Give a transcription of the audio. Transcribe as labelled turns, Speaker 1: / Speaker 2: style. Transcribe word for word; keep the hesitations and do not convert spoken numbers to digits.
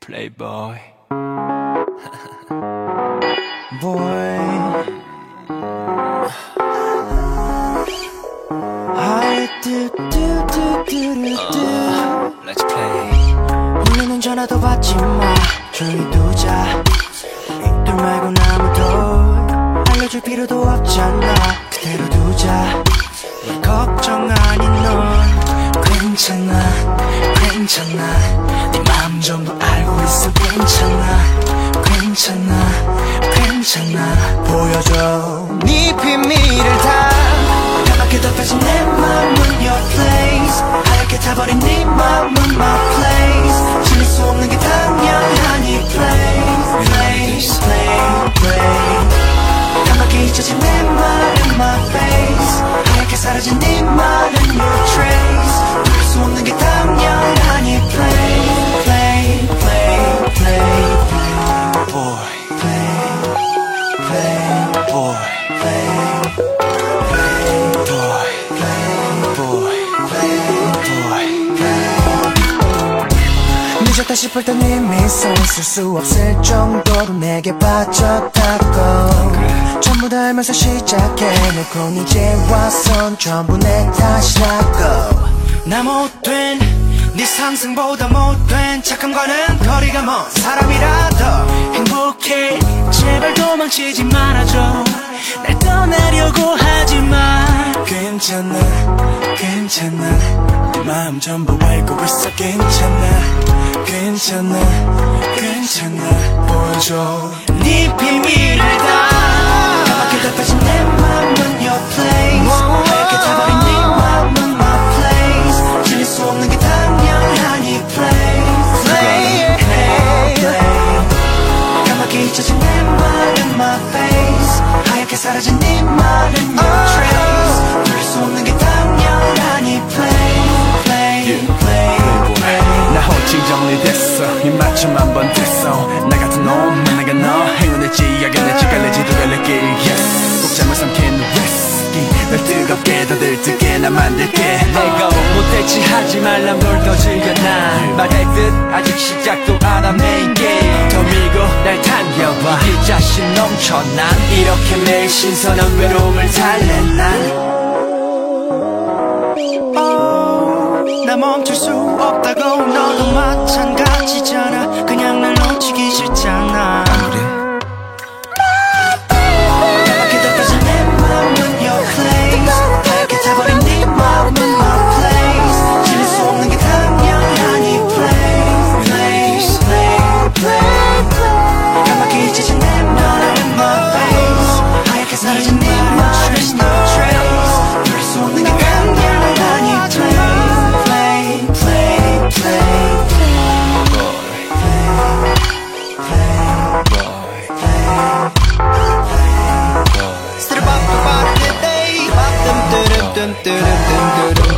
Speaker 1: Playboy.
Speaker 2: Boy, I do do do do do do.
Speaker 1: Let's play.
Speaker 2: 울리는 전화도 받지 마. 조용히 두자. 이들 말고 아무도 알려줄 필요도 없잖아. 그대로 두자. 왜 걱정 아닌 넌 괜찮아, 괜찮아. 네 마음 전부 알고 있어. 괜찮아, 괜찮아, 괜찮아. 보여줘 네 비밀을 다. 까맣게 덮여진 내 맘은 your place. 하얗게 타버린 네 맘은 my place. 질릴 수 없는 게 당연하니 play, play, play, play. 까맣게 잊혀진 내 말은 my face. 하얗게 사라진 네 말은 your trace. 들을 수 없는 게 당연하니 play, play, play, play, play. Boy, play, play, boy, play, play, boy, play, boy, play, boy, play. 늦었다 싶을 땐 이미 손 쓸 수 없을 정도로 내게 빠졌다고. 전부 다 알면서 시작해놓고 이제 와선 전부 내 탓이라고. 나 못된 네 상승보다 못된 착함과는 거리가 먼 사람이라도 행복해. 제발 도망치지 말아줘. 날 떠나려고 하지마. 괜찮아, 괜찮아. 내 마음 전부 알고 있어. 괜찮아, 괜찮아, 괜찮아. 보여줘 네 비밀을 다. 까맣게 덮여진 내 맘은 your place. 하얗게 타버린 네 맘은 my place. 질릴 수 없는 게 당연하니 play, play, play, play. 까맣게 잊혀진 내 말은 my face. 하얗게 사라진 네 말은 your trace. 들을 수 없는 게 당연하니 play, play, play, play.
Speaker 1: 나 호칭 정리됐어. 입맞춤 한 번 됐어. 나 같은 놈 만나가 너 행운일지 야견일지 갈래지도 갈래길 yes. 꼭 잠을 삼킨 위스키 널 뜨겁게 더 들뜨게 나 만들게. 내가 못했지 하지 말란 널 더 즐겨. 날 말했듯 아직 시작도 안 한 메인 게임. 더 밀고 날 당겨봐. 이 자신 넘쳐. 난 이렇게 매일 신선한 외로움을 달래. 난
Speaker 2: 나 멈출 수 없다고. 너도 마찬가지잖아. 그냥 날 놓치기 싫잖아. 까맣게 덮여진 내 맘은 your place. 하얗게 타버린 네 맘은 my place. 질릴 수 없는 게 당연하니 play, play, play, play, play. 까맣게 잊혀진 내 말은 my face. 하얗게 사라진 네 말은 no trace. 들을 수 없는 게 당연하니 play. Dum dum dum dum dum dum.